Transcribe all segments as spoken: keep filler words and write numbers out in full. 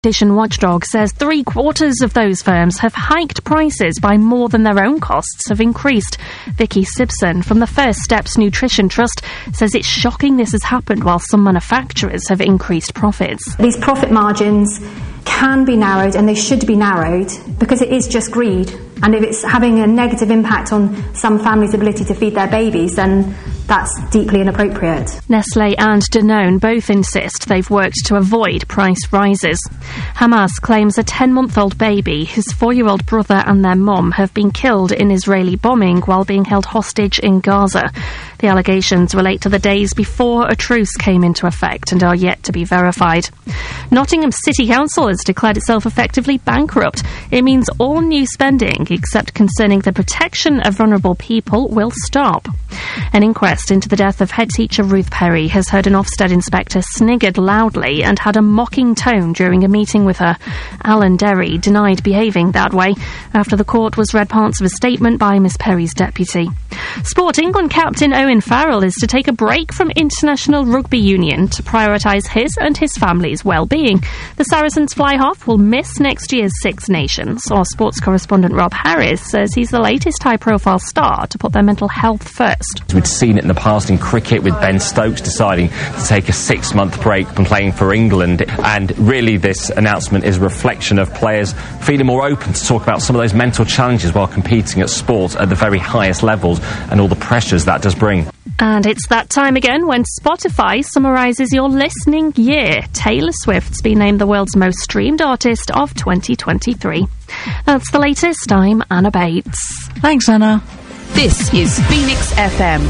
Competition Watchdog says three quarters of those firms have hiked prices by more than their own costs have increased. Vicky Simpson from the First Steps Nutrition Trust says it's shocking this has happened while some manufacturers have increased profits. These profit margins can be narrowed, and they should be narrowed, because it is just greed. And if it's having a negative impact on some families' ability to feed their babies, then that's deeply inappropriate. Nestlé and Danone both insist they've worked to avoid price rises. Hamas claims a ten-month-old baby, his four-year-old brother and their mum have been killed in Israeli bombing while being held hostage in Gaza. The allegations relate to the days before a truce came into effect and are yet to be verified. Nottingham City Council has declared itself effectively bankrupt. It means all new spending, except concerning the protection of vulnerable people, will stop. An inquest into the death of head teacher Ruth Perry has heard an Ofsted inspector sniggered loudly and had a mocking tone during a meeting with her. Alan Derry denied behaving that way after the court was read parts of a statement by Miss Perry's deputy. Sport England captain Owen Farrell is to take a break from International Rugby Union to prioritise his and his family's well-being. The Saracens fly half will miss next year's Six Nations. Our sports correspondent Rob Harris says he's the latest high-profile star to put their mental health first. We'd seen it in the past in cricket with Ben Stokes deciding to take a six-month break from playing for England, and really this announcement is a reflection of players feeling more open to talk about some of those mental challenges while competing at sport at the very highest levels and all the pressures that does bring. And it's that time again when Spotify summarises your listening year. Taylor Swift's been named the world's most streamed artist of twenty twenty-three. That's the latest. I'm Anna Bates. Thanks, Anna. This is Phoenix F M.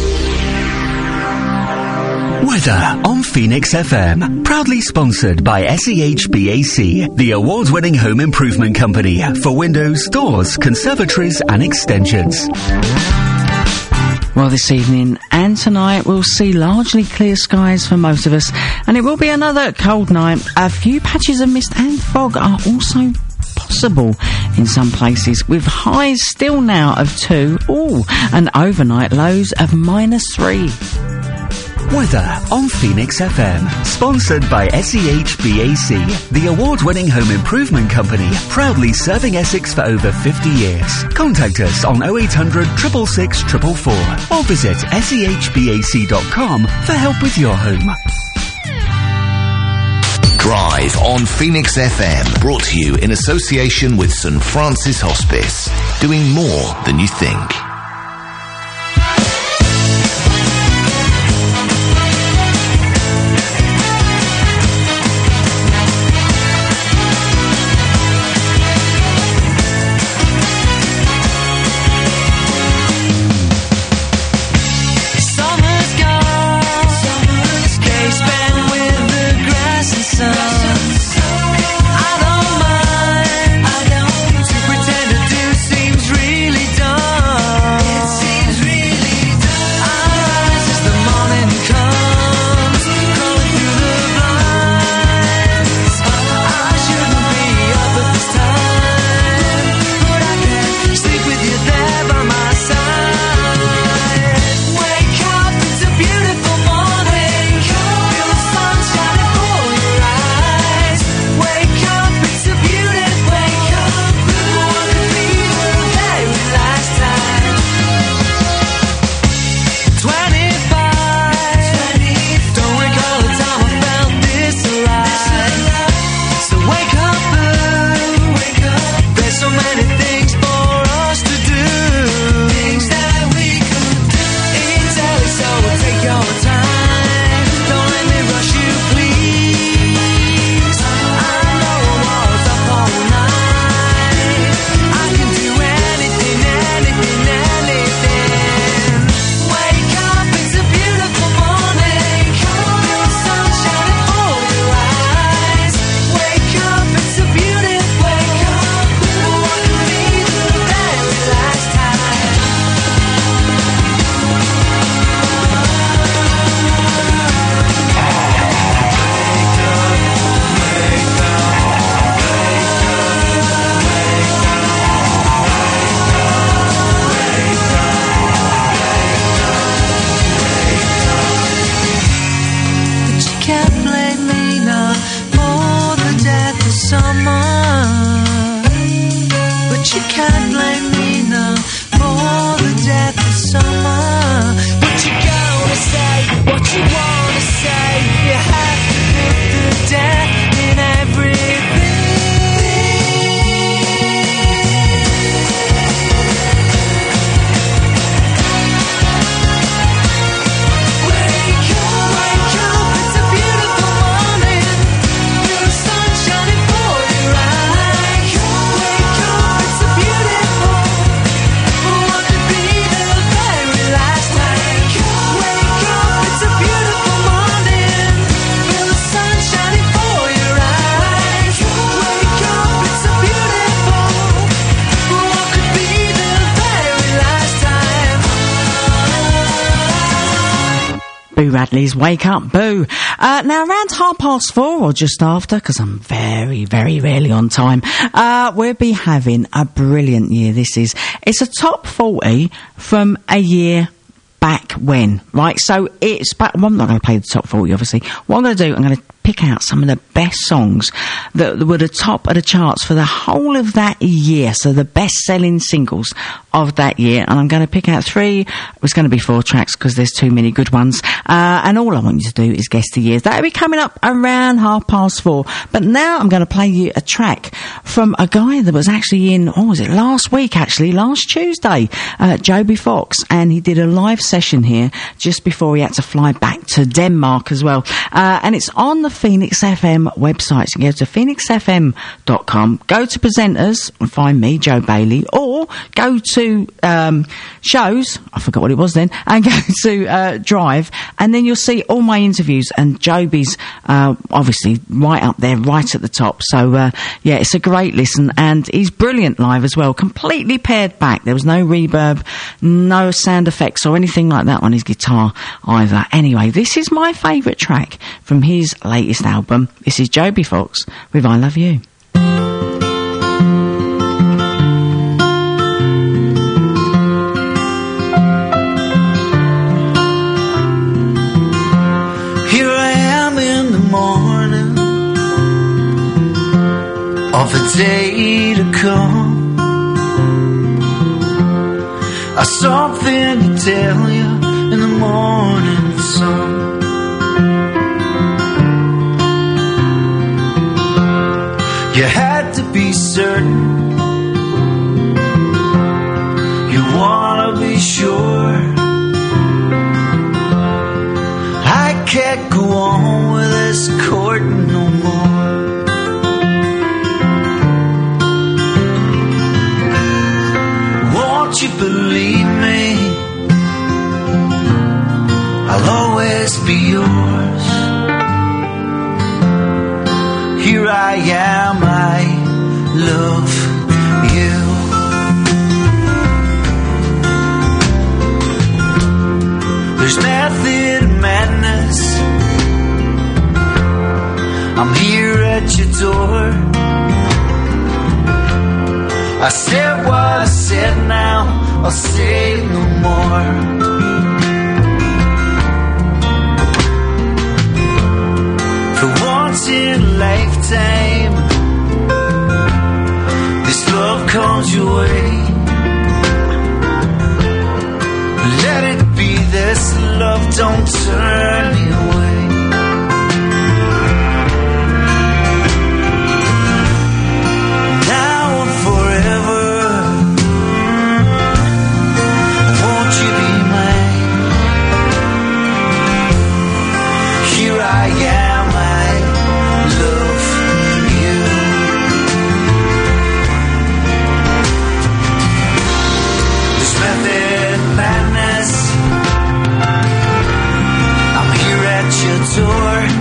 Weather on Phoenix F M. Proudly sponsored by S E H B A C, the award-winning home improvement company for windows, doors, conservatories and extensions. Well, this evening and tonight we'll see largely clear skies for most of us, and it will be another cold night. A few patches of mist and fog are also possible in some places, with highs still now of two, ooh, and overnight lows of minus three. Weather on Phoenix F M, sponsored by S E H B A C, the award-winning home improvement company, proudly serving Essex for over fifty years. Contact us on oh eight hundred, six six six, four four four or visit S E H B A C dot com for help with your home. Drive on Phoenix F M, brought to you in association with St Francis Hospice, doing more than you think. I don't to pretend to do seems really dumb. Boo Radley's Wake Up Boo. Uh, now, around half past four, or just after, because I'm very, very rarely on time, uh, we'll be having a brilliant year. This is, it's a top forty from a year back when, right? So it's back, well, I'm not going to play the top forty, obviously. What I'm going to do, I'm going to pick out some of the best songs that were the top of the charts for the whole of that year. So the best-selling singles of that year. And I'm going to pick out three. It was going to be four tracks because there's too many good ones. Uh, and all I want you to do is guess the years. That'll be coming up around half past four. But now I'm going to play you a track from a guy that was actually in, oh, was it last week actually, last Tuesday, uh, Joby Fox. And he did a live session here just before he had to fly back to Denmark as well. Uh, and it's on the Phoenix F M website. So you go to phoenix f m dot com, go to presenters and find me, Joe Bailey, or go to um, shows, I forgot what it was then, and go to uh, Drive, and then you'll see all my interviews, and Joby's uh, obviously right up there, right at the top. So uh, yeah, it's a great listen, and he's brilliant live as well, completely pared back. There was no reverb, no sound effects or anything like that on his guitar either. Anyway, this is my favourite track from his latest album. This is Joby Fox with I Love You. Here I am in the morning of a day to come. I've something to tell you in the morning sun. You had to be certain, you wanna be sure. I can't go on with this courting no more. Won't you believe me? I'll always be yours. Here I am, I love you. There's method in madness. I'm here at your door. I said what I said, now I'll say it no more. For once in a lifetime, this love comes your way. Let it be this love, don't turn me away. Now and forever, won't you be mine? Here I am, door.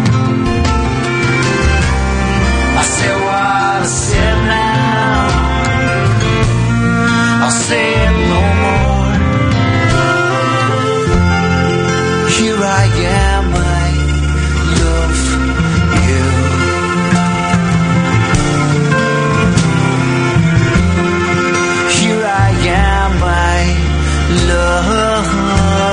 I said what I said, now I'll say it no more. Here I am, I love you. Here I am, I love you.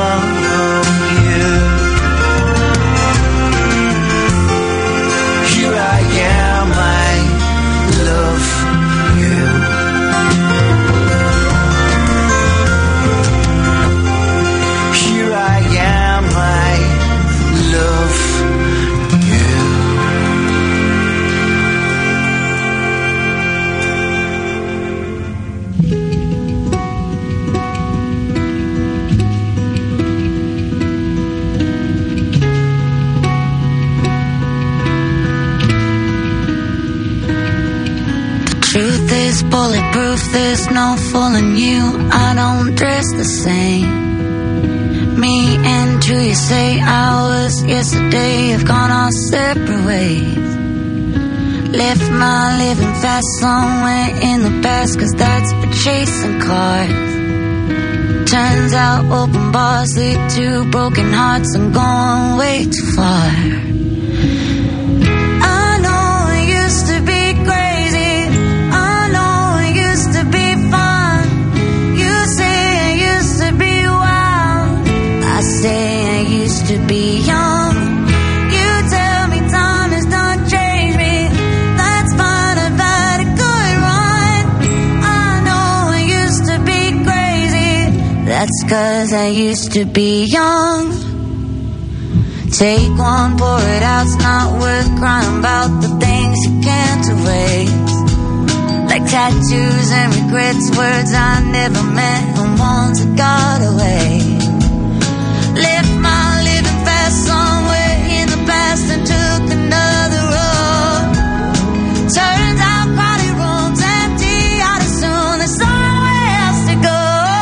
Bulletproof, there's no fooling you. I don't dress the same. Me and who you say I was yesterday have gone our separate ways. Left my living fast somewhere in the past, cause that's for chasing cars. Turns out open bars lead to broken hearts. I'm going way too far. I know it used to be crazy. I know it used to be fun. You say it used to be wild. I say I used to be young. You tell me time has done changed me. That's fine, I've had a good run. I know I used to be crazy. That's 'cause I used to be young. Take one, pour it out, it's not worth crying about the things you can't erase. Like tattoos and regrets, words I never meant and ones that got away. Left my living fast somewhere in the past and took another road. Turns out crowded rooms empty out as soon as somewhere else to go.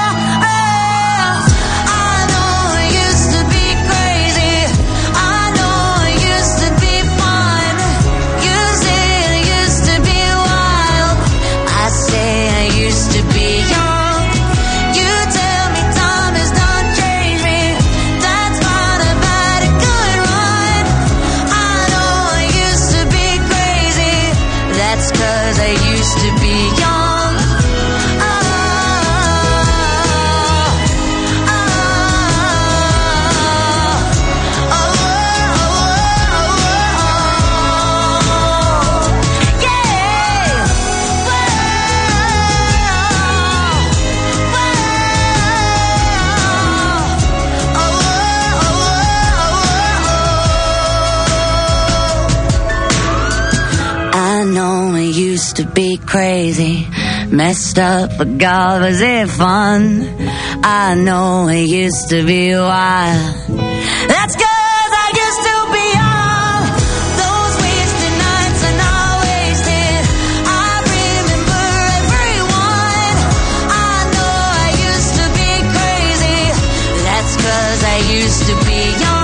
To be crazy, messed up, but God, was it fun? I know it used to be wild. That's 'cause I used to be young. Those wasted nights are not wasted. I remember everyone. I know I used to be crazy. That's 'cause I used to be young.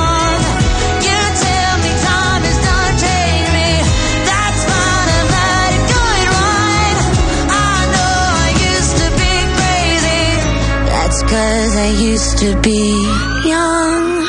Cause I used to be young.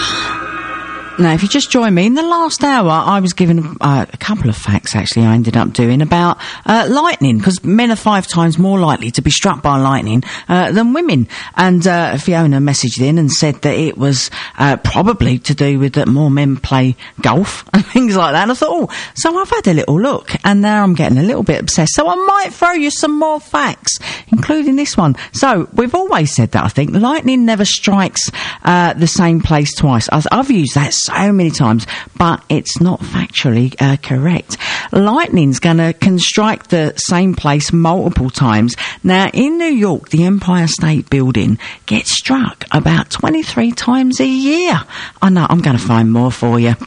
Now, if you just join me, in the last hour, I was given uh, a couple of facts, actually, I ended up doing about uh, lightning, because men are five times more likely to be struck by lightning uh, than women. And uh, Fiona messaged in and said that it was uh, probably to do with that more men play golf and things like that. And I thought, oh, so I've had a little look, and now I'm getting a little bit obsessed. So I might throw you some more facts, including this one. So, we've always said that, I think, lightning never strikes uh, the same place twice. I've, I've used that so so many times, but it's not factually uh, correct. Lightning's gonna can strike the same place multiple times. Now, in New York, the Empire State Building gets struck about twenty-three times a year. I know, I'm gonna find more for you.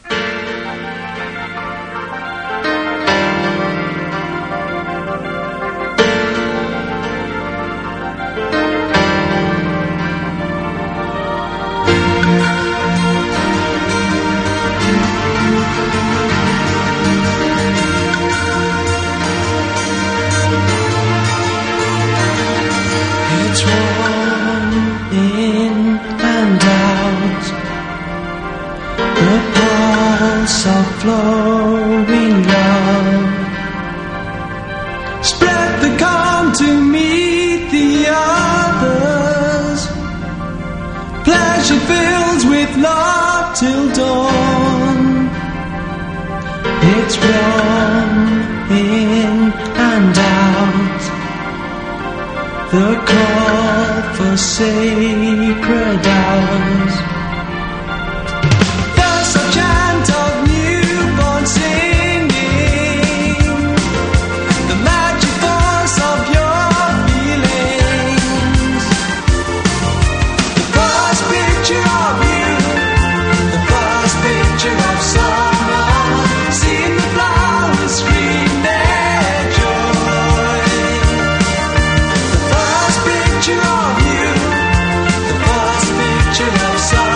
Picture of you, the first picture of summer.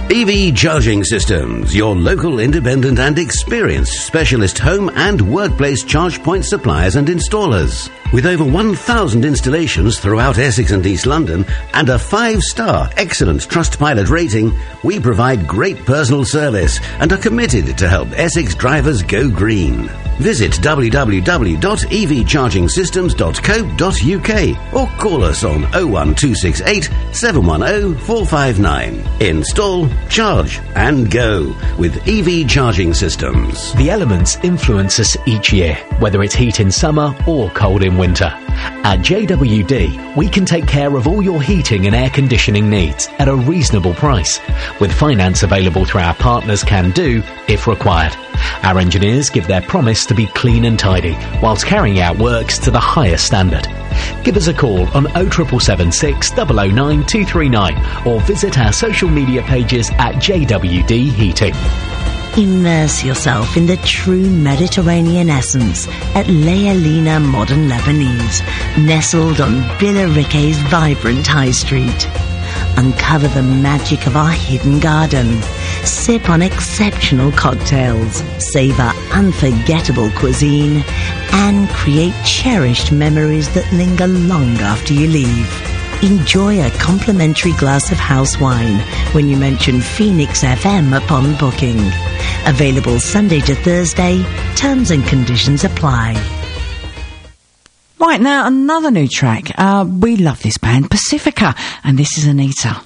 E V Charging Systems, your local independent and experienced specialist home and workplace charge point suppliers and installers. With over one thousand installations throughout Essex and East London and a five-star excellent Trustpilot rating, we provide great personal service and are committed to help Essex drivers go green. Visit w w w dot e v charging systems dot co dot u k or call us on oh one two six eight, seven one oh, four five nine. Install, charge and go with E V Charging Systems. The elements influence us each year, whether it's heat in summer or cold in winter. At J W D, we can take care of all your heating and air conditioning needs at a reasonable price, with finance available through our partners Can Do if required. Our engineers give their promise to be clean and tidy whilst carrying out works to the highest standard. Give us a call on oh seven seven six, oh oh nine, two three nine or visit our social media pages at J W D Heating. Immerse yourself in the true Mediterranean essence at Lealina Modern Lebanese, nestled on Billericay's vibrant high street. Uncover the magic of our hidden garden. Sip on exceptional cocktails, savor unforgettable cuisine, and create cherished memories that linger long after you leave. Enjoy a complimentary glass of house wine when you mention Phoenix F M upon booking. Available Sunday to Thursday. Terms and conditions apply. Right, now another new track. Uh, we love this band, Pacifica, and this is Anita.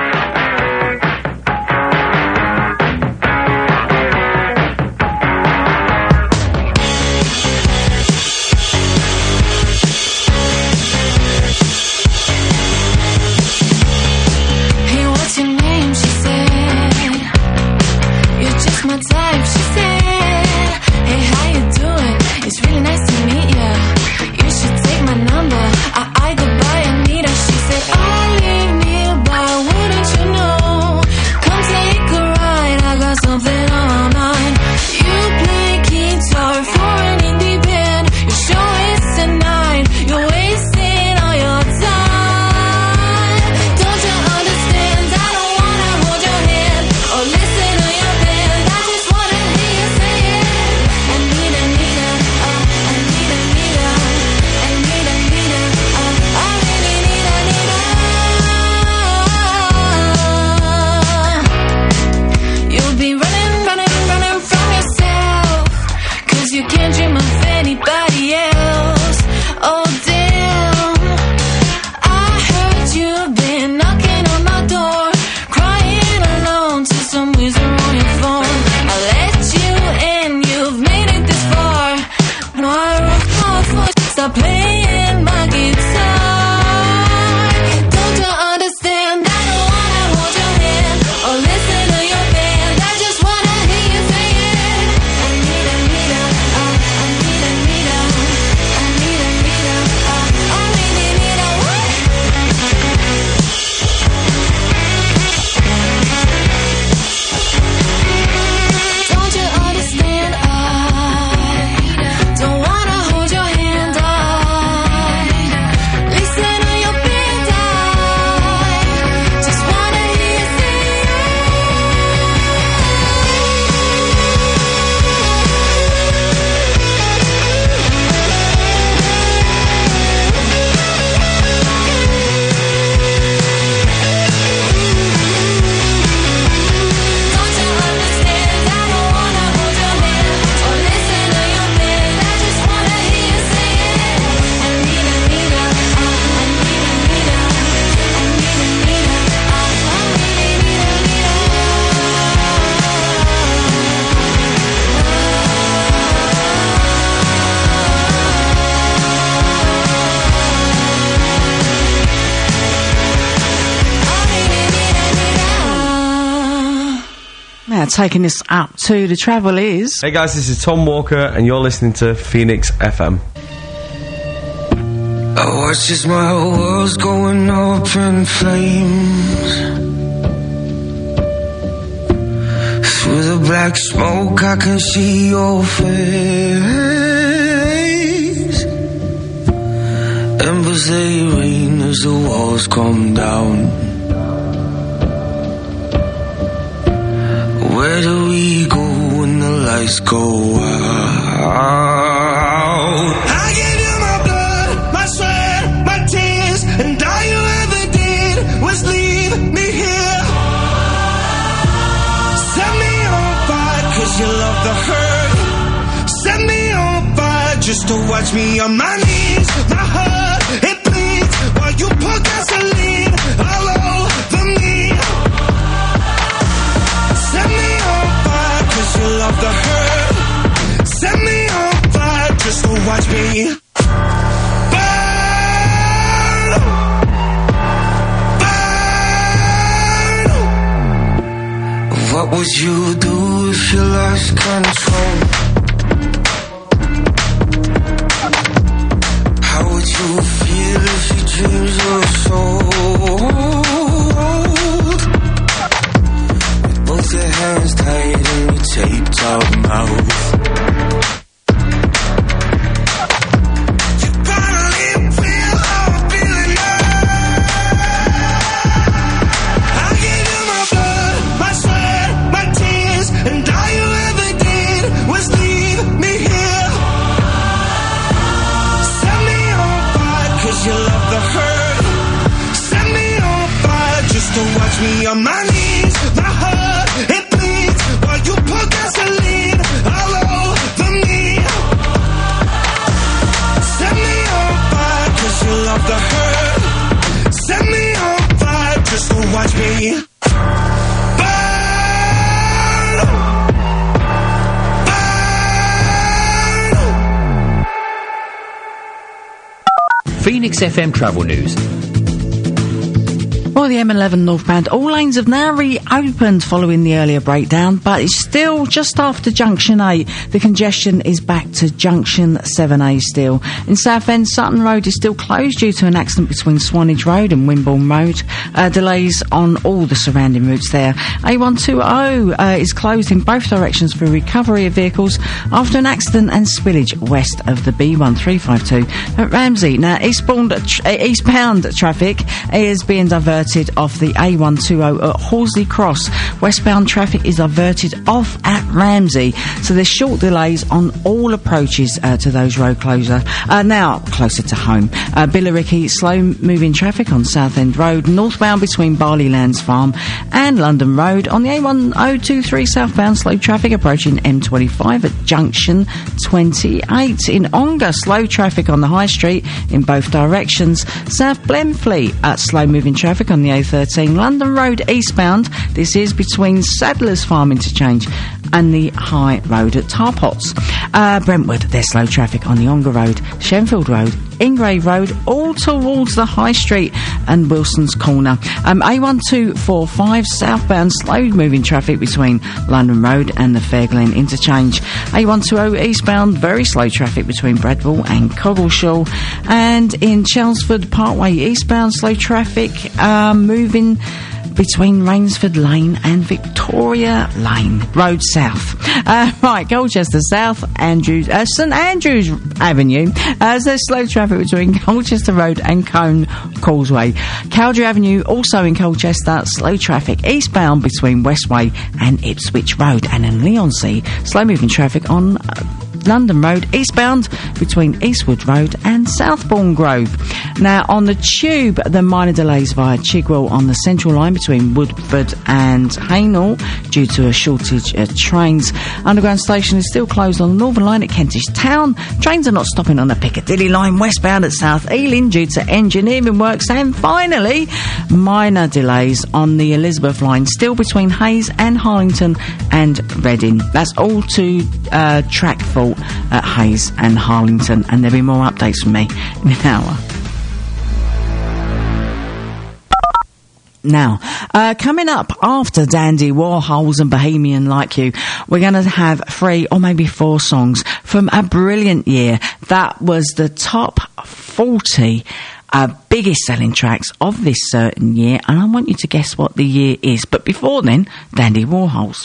Taking us out to the travel is... Hey guys, this is Tom Walker and you're listening to Phoenix F M. I watch as my whole world's going up in flames. Through the black smoke I can see your face. Embers they rain as the walls come down. lights go out. I gave you my blood, my sweat, my tears, and all you ever did was leave me here. Set me on fire, cause you love the hurt. Set me on fire just to watch me on my knees. My heart, it bleeds while you pour gasoline all over me. Set me on fire cause you love the hurt. Set me on fire just to watch me burn. Burn. What would you do if you lost control? How would you feel if your dreams were sold? Both your hands tight and your taped out mouth. You finally feel how I'm feeling now. I gave you my blood, my sweat, my tears, and all you ever did was leave me here. Set me on fire cause you love the hurt. Set me on fire just to watch me on my knees. My heart, it bleeds while you pour gasoline all over me. Set me on fire cause you love the hurt. Set me on fire just to watch me burn. Burn. Phoenix F M Travel News. Well, the M eleven northbound, all lanes have now reopened following the earlier breakdown, but it's still just after Junction eight. The congestion is back to Junction seven A still. In Southend, Sutton Road is still closed due to an accident between Swanage Road and Wimborne Road. Uh, delays on all the surrounding routes there. A one twenty uh, is closed in both directions for recovery of vehicles after an accident and spillage west of the B one three five two at Ramsey. Now, eastbound, tra- eastbound traffic is being diverted off the A one twenty at Horsley Cross. Westbound traffic is diverted off at Ramsey, so there's short delays on all approaches uh, to those road closure. Uh, now, closer to home, uh, Billericay, slow-moving traffic on Southend Road, northbound between Barleylands Farm and London Road. On the A one oh two three southbound, slow traffic approaching M twenty-five at Junction twenty-eight. In Ongar, slow traffic on the High Street in both directions. South Blenfleet, at slow-moving traffic on the A thirteen, London Road eastbound. This is between Sadler's Farm interchange and the High Road at Tarpots. Uh, Brentwood, there's slow traffic on the Ongar Road, Shenfield Road, Ingrave Road, all towards the High Street and Wilson's Corner. Um, A one two four five southbound, slow moving traffic between London Road and the Fairglen interchange. A one twenty eastbound, very slow traffic between Bradwell and Coggleshaw. And in Chelmsford Parkway eastbound, slow traffic um, moving between Rainsford Lane and Victoria Lane Road South. Uh, right, Colchester South, Andrews, uh, St Andrews Avenue. Uh, there's slow traffic between Colchester Road and Cone Causeway. Cowdrey Avenue, also in Colchester, slow traffic eastbound between Westway and Ipswich Road. And in Leonsea, slow moving traffic on Uh, London Road eastbound between Eastwood Road and Southbourne Grove. Now on the Tube, the minor delays via Chigwell on the Central Line between Woodford and Haynall due to a shortage of trains. Underground station is still closed on the Northern Line at Kentish Town. Trains are not stopping on the Piccadilly Line westbound at South Ealing due to engineering works. And finally, minor delays on the Elizabeth Line still between Hayes and Harlington and Reading. That's all to uh, track fault at Hayes and Harlington, and there'll be more updates from me in an hour. Now, uh, coming up after Dandy Warhols and Bohemian Like You, we're going to have three or maybe four songs from a brilliant year. That was the top forty uh, biggest selling tracks of this certain year, and I want you to guess what the year is. But before then, Dandy Warhols.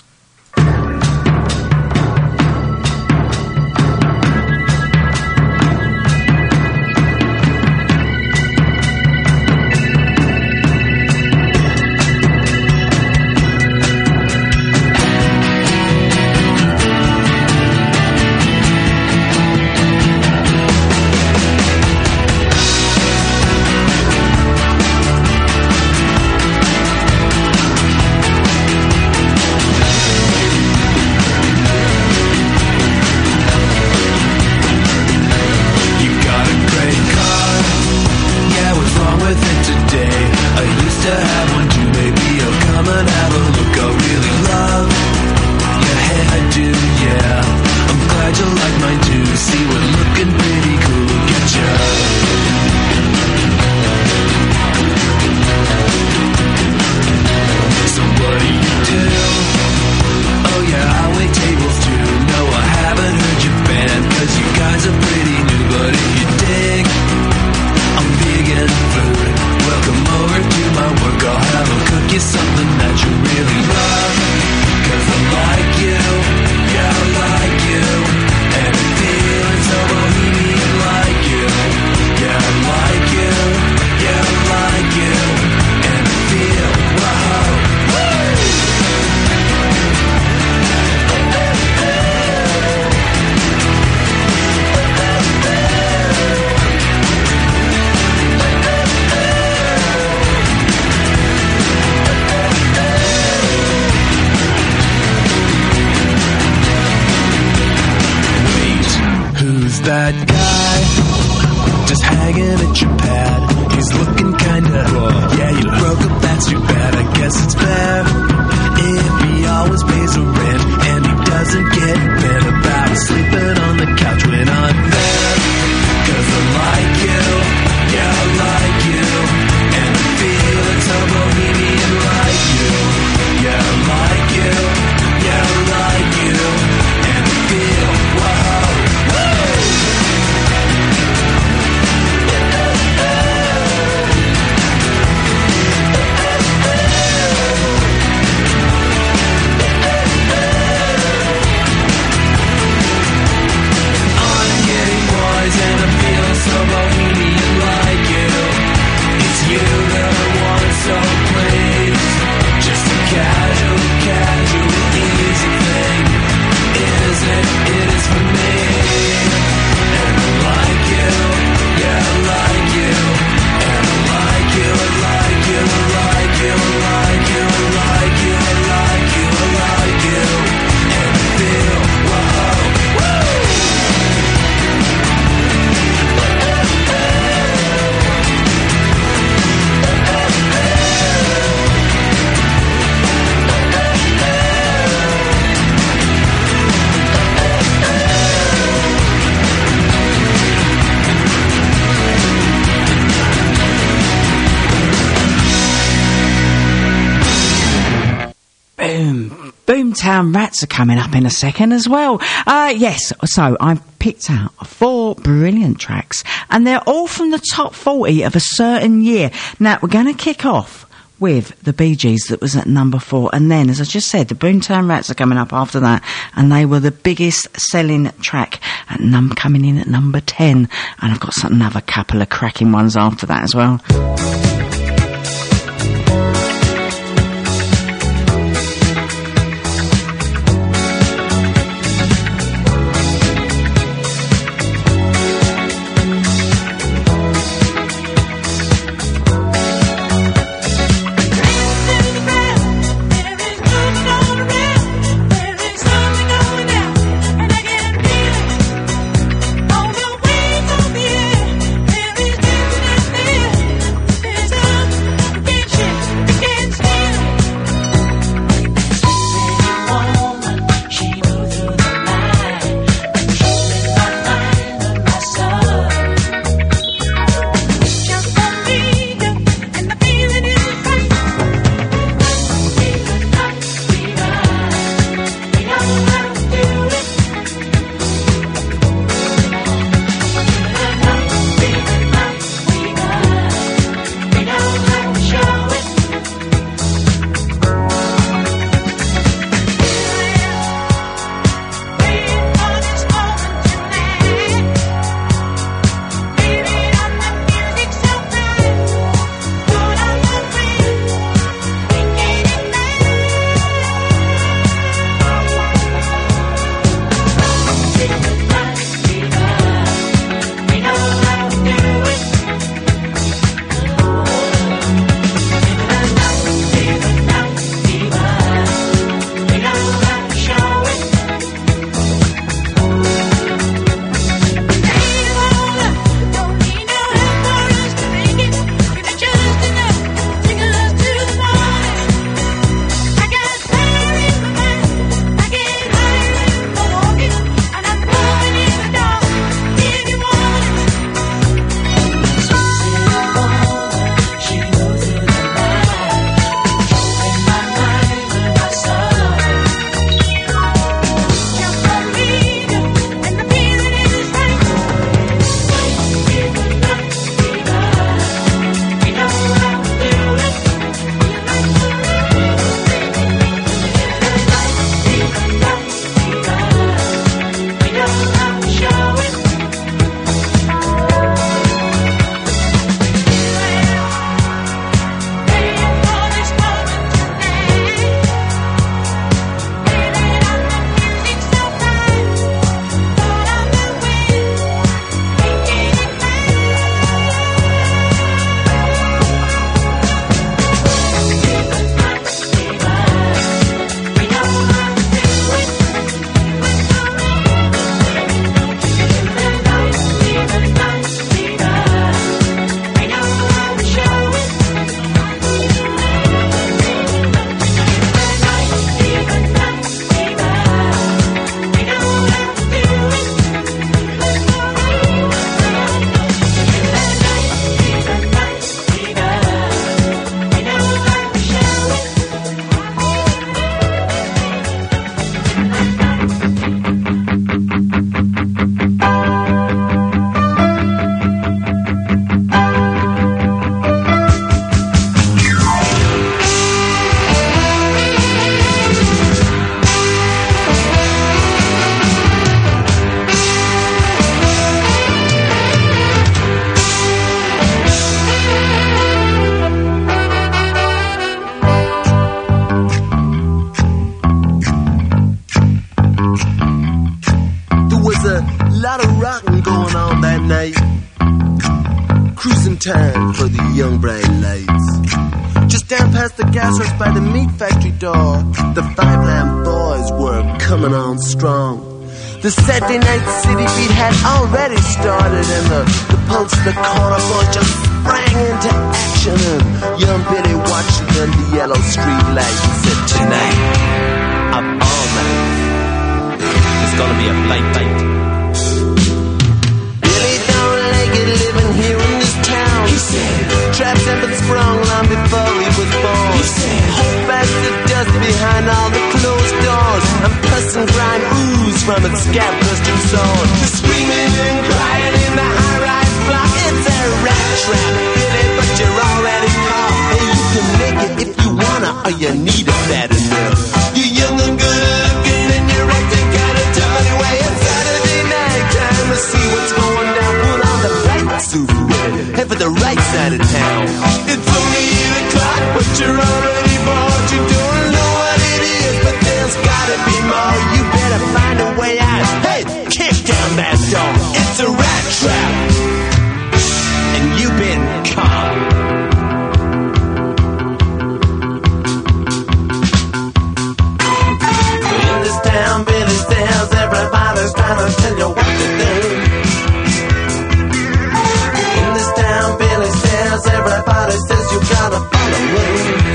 Boom. Boomtown Rats are coming up in a second as well. Uh, yes, so I've picked out four brilliant tracks, and they're all from the top forty of a certain year. Now, we're going to kick off with the Bee Gees, that was at number four, and then, as I just said, the Boomtown Rats are coming up after that, and they were the biggest selling track, at num- coming in at number ten, and I've got some, another couple of cracking ones after that as well. Time for the young bright lights. Just down past the gas works by the meat factory door, the Five Lamb Boys were coming on strong. The Saturday night city beat had already started, and the, the punks in the corner boys just sprang into action. And young Billy watched it under the yellow street light and said, tonight, of all nights, it's gonna be a blight night. Billy don't like it living here in this town. He said, trapped and been sprung long before he was born. He said, hold fast to dust behind from its scab-bursting sword. The screaming and crying in the high-rise block. It's a rat trap, really, but you're already caught. Hey, you can make it if you wanna, or you need it bad enough. You're young and good-looking and you're acting kinda tough anyway. It's Saturday night, time to see what's going down. Put on the right suit, head for the right side of town. It's only eight o'clock, but you're already bored. You don't know what it is, but there's gotta be more. You better find a way out. Hey, kick down that door. It's a rat trap, and you've been caught. In this town, Billy Stairs, everybody's trying to tell you what to do. In this town, Billy Stairs, everybody says you gotta follow me.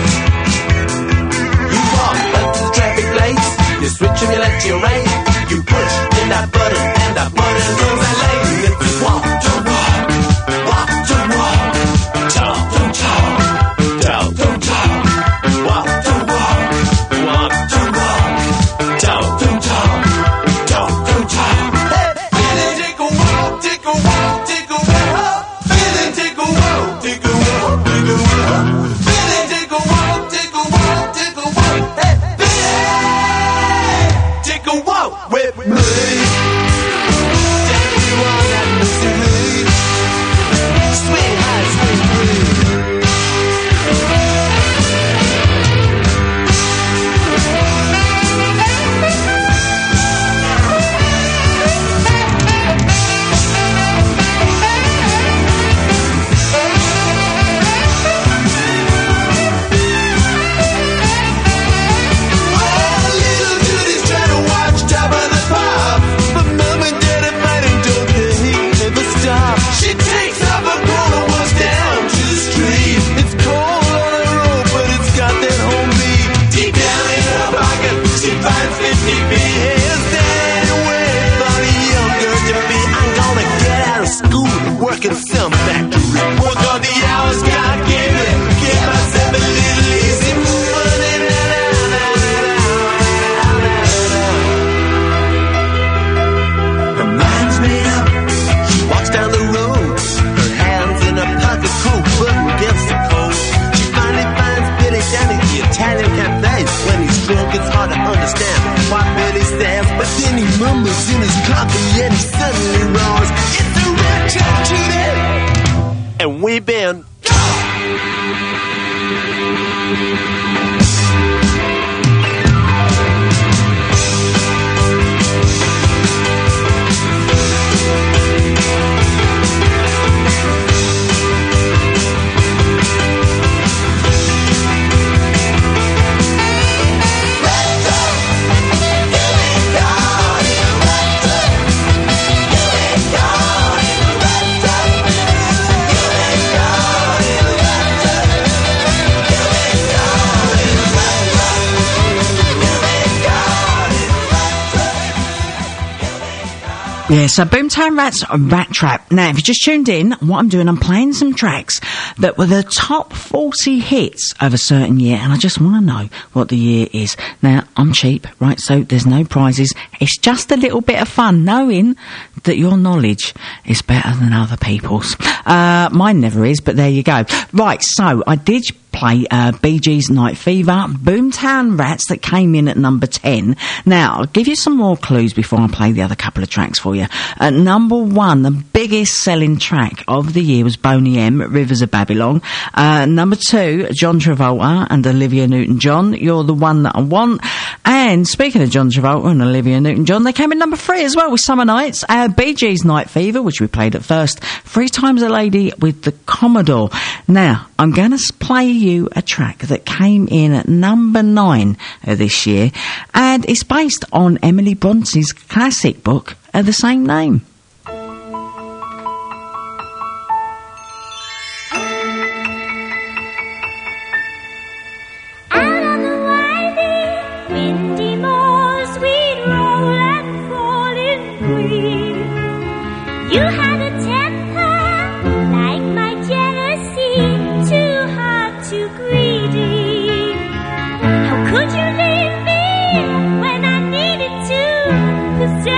You walk up to the traffic lights, you switch and you left your right. You push in that button, and that button goes that lane. If you walk to walk, walk to walk, talk to talk, talk to talk, walk to walk, walk to walk, talk to talk, talk to talk. Hey, Billy, take a walk, take a walk, take a walk. Billy, take a walk, take a walk, take a walk. Billy, take a walk, take a walk, take a walk. Hey, Billy, take a walk with me. Take you on that Mississippi. Swing high, swing free. Work in some factory, work all the hours God gave me. Give myself a little easy money. Her mind's made up. She walks down the road, her hands in her pocket, coat button against the coat. She finally finds Billy down at the Italian cafe. When he's drunk, it's hard to understand why Billy stands, but then he mumbles in his coffee and he suddenly roars. It's a rat trap, Judy, and we've been. Yeah, so Boomtown Rats, a Rat Trap. Now, if you just tuned in, what I'm doing, I'm playing some tracks that were the top forty hits of a certain year, and I just want to know what the year is. Now, I'm cheap, right, so there's no prizes. It's just a little bit of fun, knowing that your knowledge is better than other people's. Uh, mine never is, but there you go. Right, so I did play uh, Bee Gees' Night Fever, Boomtown Rats, that came in at number ten. Now, I'll give you some more clues before I play the other couple of tracks for you. At number one, the biggest selling track of the year was Boney M, Rivers of Babylon. Uh, number two, John Travolta and Olivia Newton-John, You're the One That I Want. And speaking of John Travolta and Olivia Newton-John, they came in number three as well with Summer Nights. Uh, Bee Gees' Night Fever, which we played at first, Three Times a Lady with the Commodore. Now, I'm going to play you a track that came in at number nine uh, this year, and it's based on Emily Bronte's classic book of the same name. You had a temper like my jealousy, too hard, too greedy. How could you leave me when I needed to possess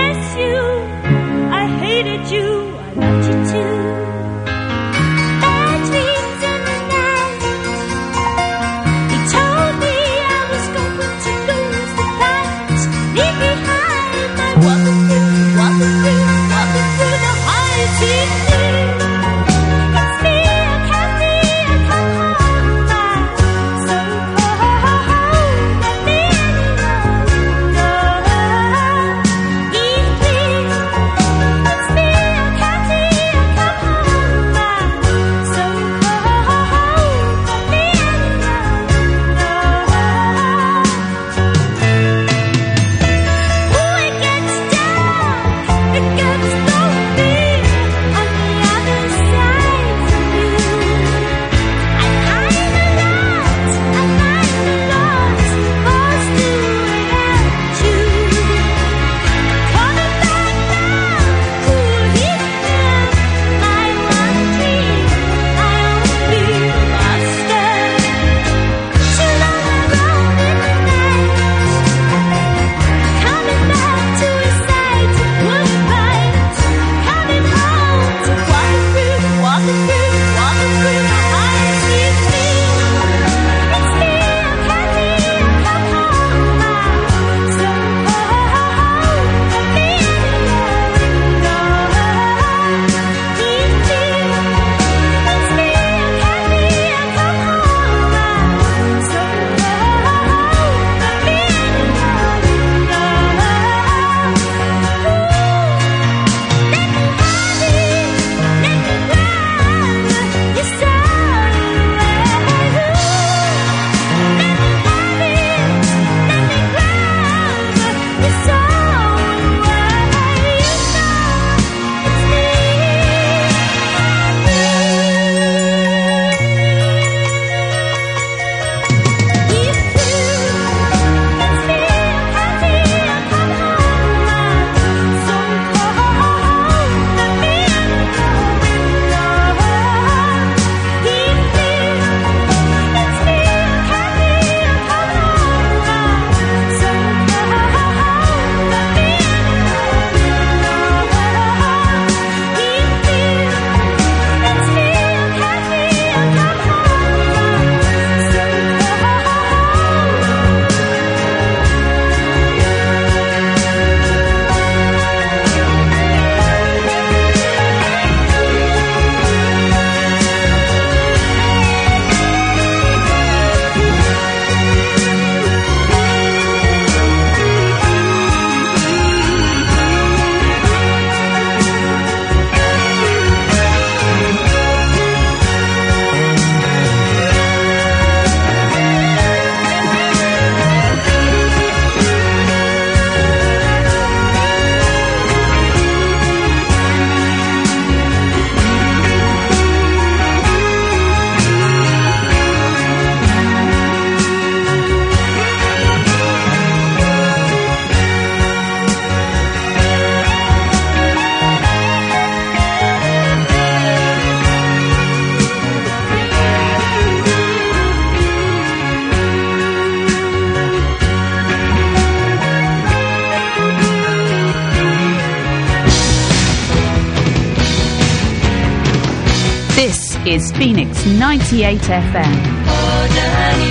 is Phoenix ninety-eight F M.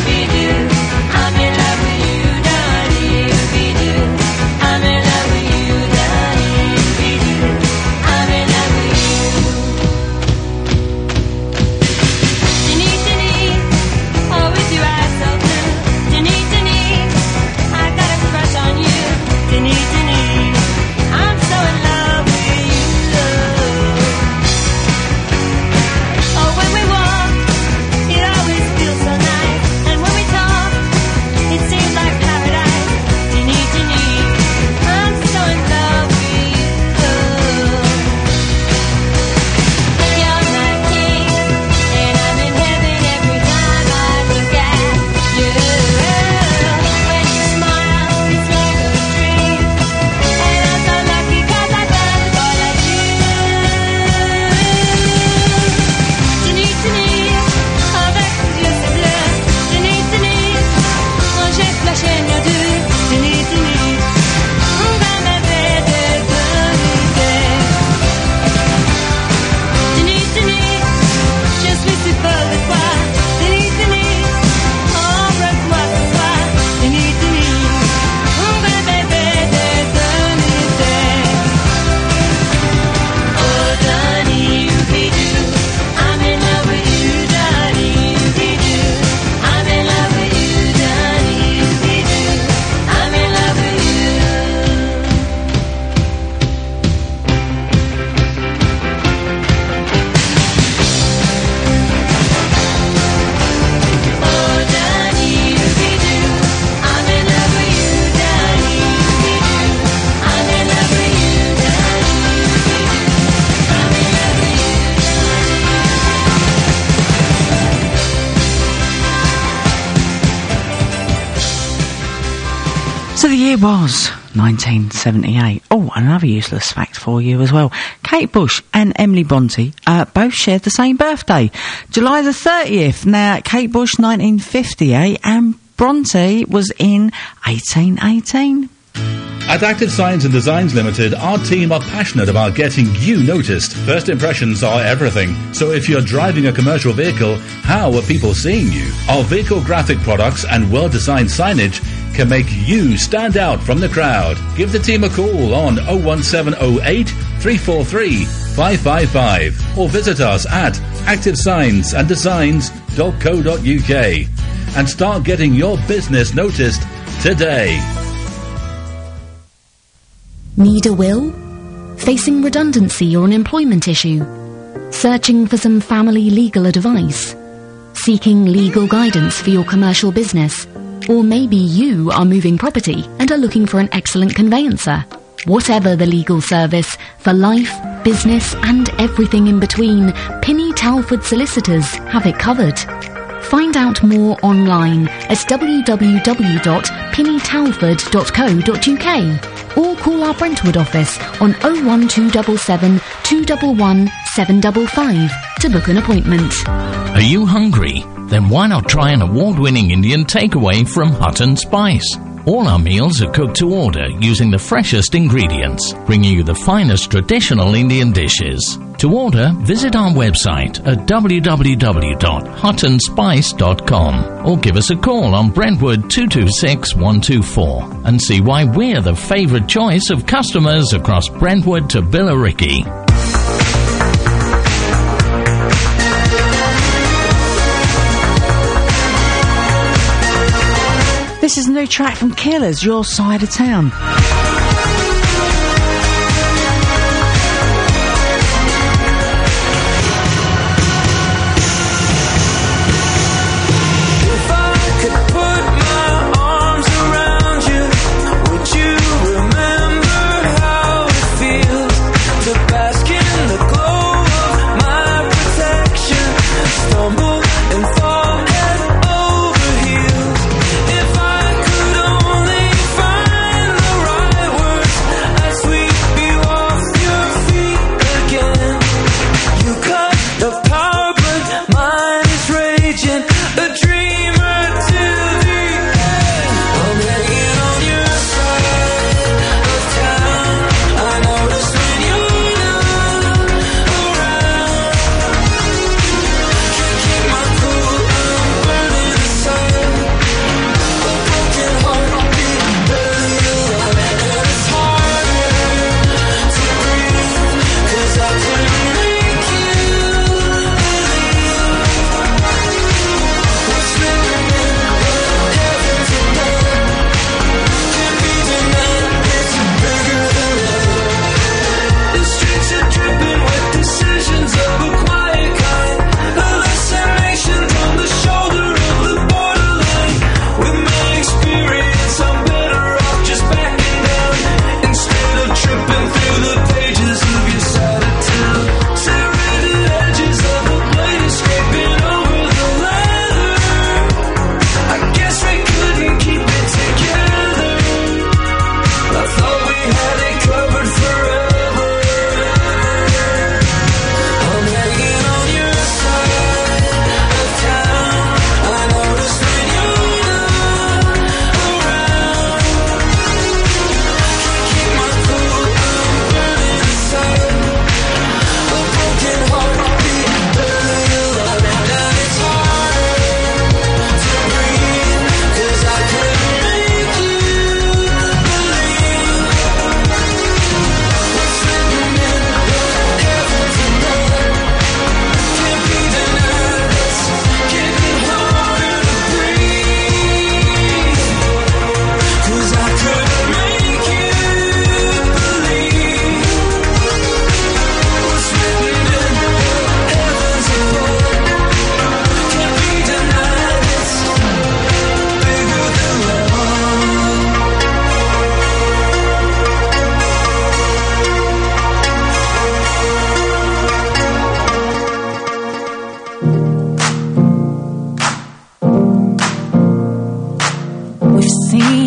So the year was nineteen seventy-eight. Oh, another useless fact for you as well. Kate Bush and Emily Bronte uh, both shared the same birthday, July the thirtieth. Now, Kate Bush nineteen fifty-eight and Bronte was in eighteen eighteen. At Active Signs and Designs Limited, our team are passionate about getting you noticed. First impressions are everything. So if you're driving a commercial vehicle, how are people seeing you? Our vehicle graphic products and well-designed signage can make you stand out from the crowd. Give the team a call on oh one seven oh eight, three four three, five five five or visit us at active signs and designs dot co dot uk and start getting your business noticed today. Need a will? Facing redundancy or an employment issue? Searching for some family legal advice? Seeking legal guidance for your commercial business? Or maybe you are moving property and are looking for an excellent conveyancer. Whatever the legal service, for life, business and everything in between, Pinny Talford Solicitors have it covered. Find out more online at w w w dot pinny talford dot co dot uk or call our Brentwood office on oh one two seven seven, two one one, seven five five to book an appointment. Are you hungry? Then why not try an award-winning Indian takeaway from Hut and Spice? All our meals are cooked to order using the freshest ingredients, bringing you the finest traditional Indian dishes. To order, visit our website at w w w dot hut and spice dot com or give us a call on Brentwood two two six, one two four and see why we're the favourite choice of customers across Brentwood to Billericay. This is a new track from Killers, Your Side of Town. If I could only find the right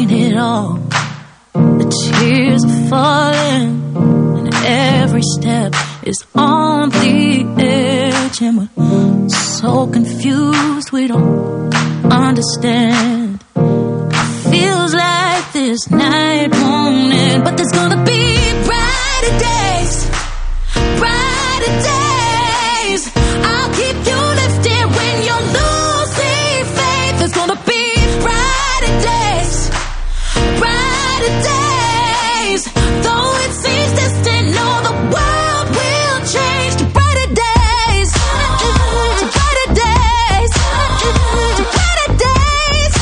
seen it all. The tears are falling, and every step is on the edge, and we're so confused we don't understand. Feels like this night won't end, but there's gonna be brighter days, brighter days. I'll keep you lifted when you're losing faith. There's gonna be brighter days, brighter days. Though it seems distant, know the world will change to brighter days, to brighter days, to brighter days.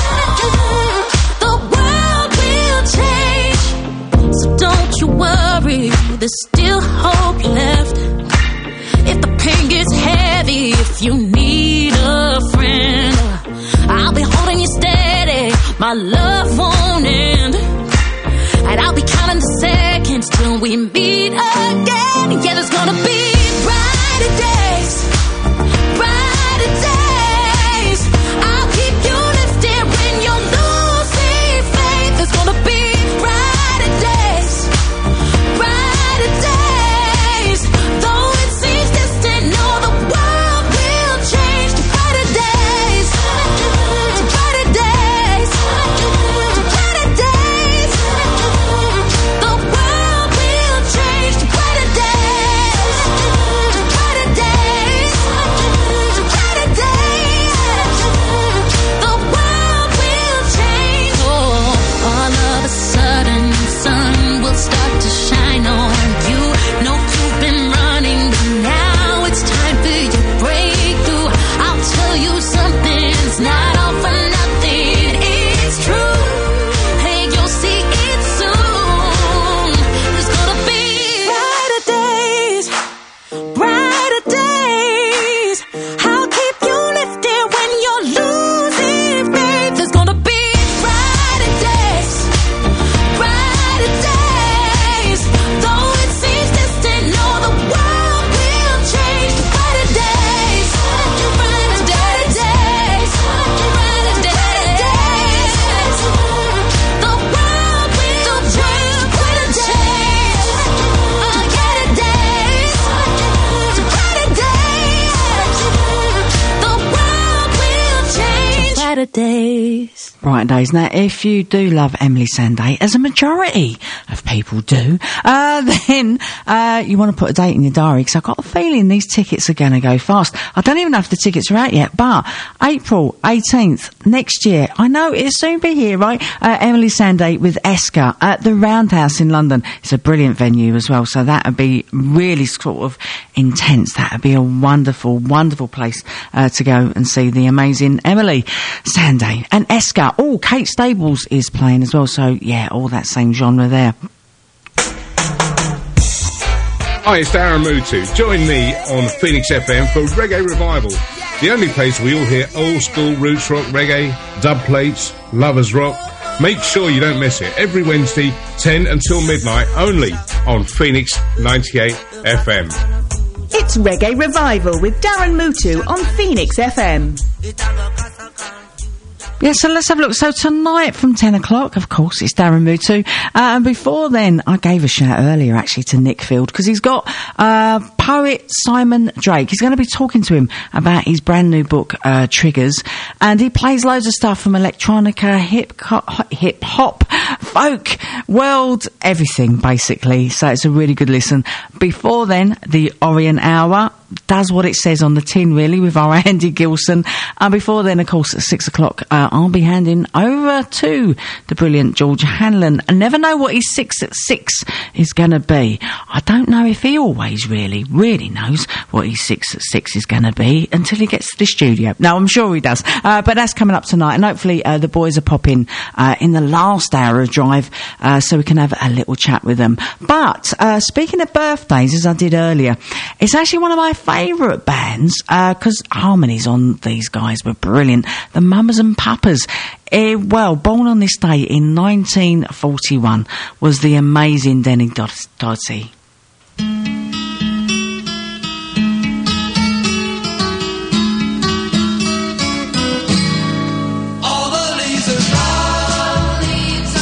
The world will change, so don't you worry, there's still hope left. If the pain gets heavy, if you need a friend, I'll be holding you steady, my love won't end. And I'll be counting the seconds till we meet again. Yeah, there's gonna be brighter days, brighter days. I'll keep you lifted when you're losing faith. There's gonna be brighter days, brighter days. Though it seems distant, know the world will change to brighter days, to brighter days, to brighter days. The world will change to brighter days, to brighter days, to brighter days. The world will change. Oh, all of a sudden the sun will start to shine on you. Know you've been running, but now it's time for your breakthrough. I'll tell you something's not all for nothing. It's true. Hey, you'll see it soon. There's gonna be brighter days, brighter days. I'll keep you lifted when you're losing faith. There's gonna be brighter days, brighter days. Though it seems distant, know the world will change to brighter days, to brighter days, to brighter days. The world will change to brighter days, brighter days, to brighter days. The world will change to brighter days. Brighter days. Now, if you do love Emily Sandé, as a majority of people do, uh, then uh, you want to put a date in your diary, because I've got a feeling these tickets are going to go fast. I don't even know if the tickets are out yet, but April eighteenth next year, I know it'll soon be here, right? Uh, Emily Sandé with Eska at the Roundhouse in London. It's a brilliant venue as well, so that would be really sort of intense. That would be a wonderful, wonderful place uh, to go and see the amazing Emily Sandé. And Eska, oh, Kate Stables is playing as well, so yeah, all that same genre there. Hi, it's Darren Mutu. Join me on Phoenix F M for Reggae Revival, the only place we all hear old school roots rock reggae, dub plates, lovers rock. Make sure you don't miss it. Every Wednesday, ten until midnight, only on Phoenix ninety-eight F M. It's Reggae Revival with Darren Mutu on Phoenix F M. Yeah, so let's have a look. So tonight from ten o'clock, of course, it's Darren Mutu. Uh, and before then, I gave a shout earlier, actually, to Nick Field, because he's got uh, poet Simon Drake. He's going to be talking to him about his brand new book, uh, Triggers. And he plays loads of stuff from electronica, hip hip hop, folk, world, everything, basically. So it's a really good listen. Before then, the Orient Hour does what it says on the tin, really, with our Andy Gilson. And before then, of course, at six o'clock, uh, I'll be handing over to the brilliant George Hanlon. I never know what his six at six is going to be. I don't know if he always really, really knows what his six at six is going to be until he gets to the studio. No, I'm sure he does. Uh, but that's coming up tonight. And hopefully uh, the boys are popping uh, in the last hour of drive uh, so we can have a little chat with them. But uh, speaking of birthdays, as I did earlier, it's actually one of my favourite bands, because uh, harmonies on these guys were brilliant. The Mamas and Papas. Uh, well, born on this day in nineteen forty-one was the amazing Denny Doty. All the leaves are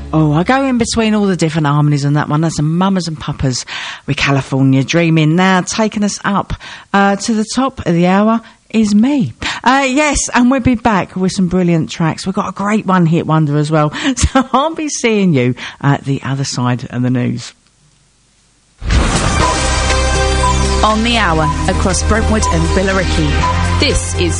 Oh, I go in between all the different harmonies on that one. That's some Mamas and Papas with California Dreaming. Now, taking us up uh, to the top of the hour is me. Uh, yes, and we'll be back with some brilliant tracks. We've got a great one-hit wonder as well. So I'll be seeing you at the other side of the news. On the hour, across Brentwood and Billericay. This is